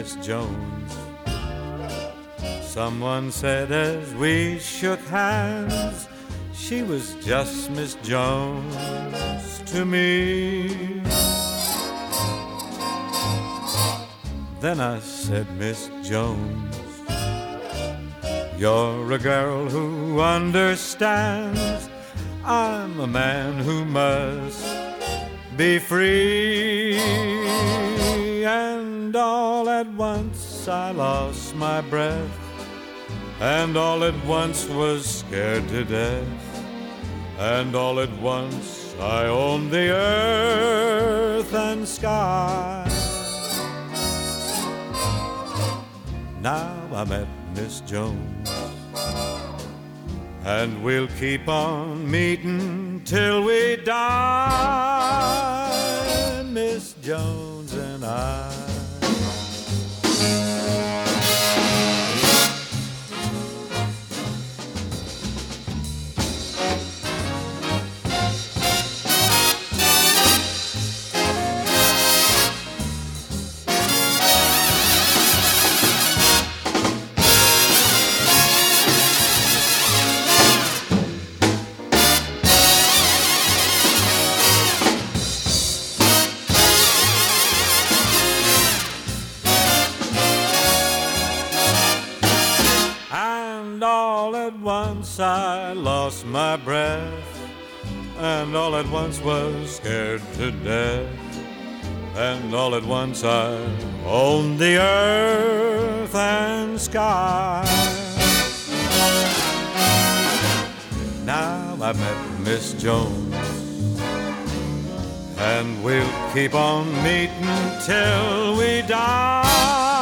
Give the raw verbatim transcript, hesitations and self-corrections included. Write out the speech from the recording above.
Miss Jones. Someone said as we shook hands, she was just Miss Jones to me. Then I said, Miss Jones, you're a girl who understands I'm a man who must be free. And all at once I lost my breath, and all at once was scared to death, and all at once I owned the earth and sky. Now I met Miss Jones, and we'll keep on meeting till we die, Miss Jones and I. And all at once I lost my breath, and all at once was scared to death, and all at once I owned the earth and sky. Now I met Miss Jones, and we'll keep on meeting till we die.